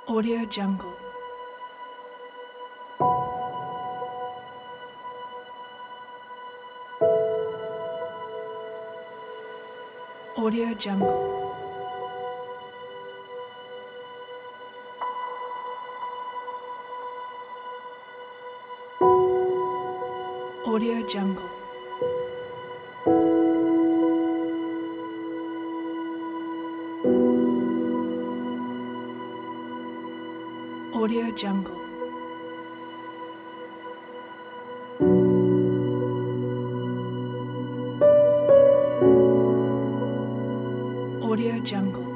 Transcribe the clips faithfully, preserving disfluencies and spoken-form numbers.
Audio Jungle. Audio Jungle. Audio Jungle. Audio Jungle. Audio Jungle.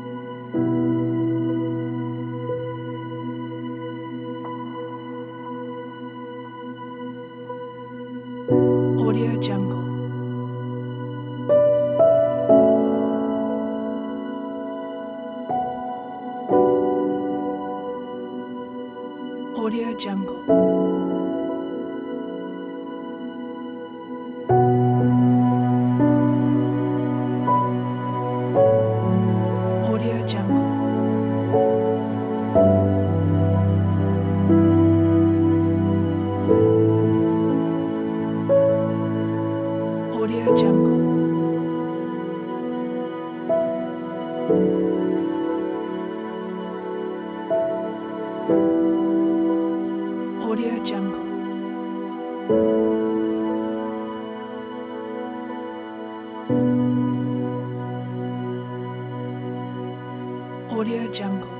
Audio Jungle. Audio Jungle. Audio Jungle. Audio Jungle. Audio Jungle. Audio Jungle.